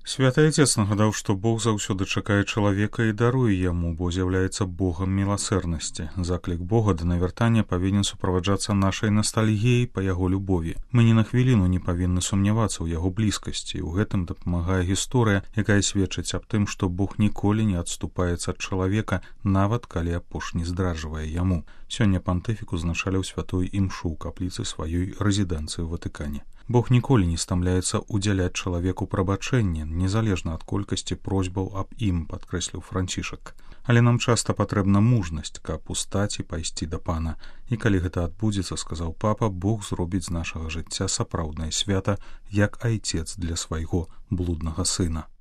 Святы Отец нагадаў, што Бог заўсёды чакае чалавека і даруе яму, бо з'яўляецца Богам міласэрнасці. Заклік Бога да навяртання павінен суправаджацца нашай настальгіяй па яго любові. Мы ні на хвіліну не павінны сумнявацца ў яго блізкасці. У гэтым дапамагае гісторыя, якая сведчыць аб тым, што Бог ніколі не адступаецца ад чалавека, нават калі апошні здраджвае яму. Сёння пантыфік узначаліў святую імшу ў капліцы сваёй рэзідэнцыі ў Ватыкане. Бог ніколі не стамляецца удзяляць чалавеку прабачэнне, незалежна ад колькасці просьбаў аб ім, падкрэсліў Францішак. Але нам часта патрэбна мужнасць, каб устаць і пайсці да Пана. І калі гэта адбудзецца, сказаў папа, Бог зробіць з нашага жыцця сапраўднае свята, як айцец для свайго блуднага сына.